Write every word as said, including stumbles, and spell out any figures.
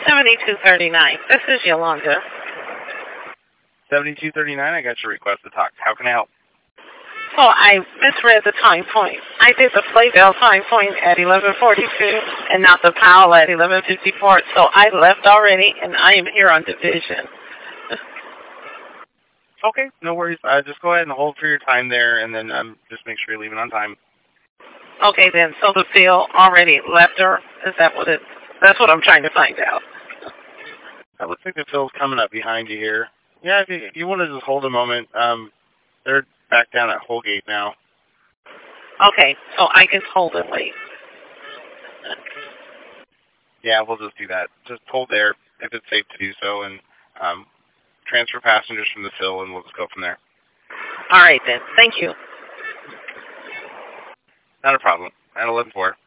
seventy-two thirty-nine. This is Yolanda. seventy-two thirty-nine, I got your request to talk. How can I help? So I misread the time point. I did the Playdale time point at eleven forty-two and not the Powell at eleven fifty-four. So I left already, and I am here on Division. Okay, no worries. Uh, just go ahead and hold for your time there, and then um, just make sure you're leaving on time. Okay, then. So the field already left her? Is that what it? That's what I'm trying to find out. It looks like the field's coming up behind you here. Yeah, if you, if you want to just hold a moment, um, they're back down at Holgate now. Okay, so I can hold and wait. Yeah, we'll just do that. Just hold there if it's safe to do so, and um, transfer passengers from the fill, and we'll just go from there. All right, then. Thank you. Not a problem. At eleven four.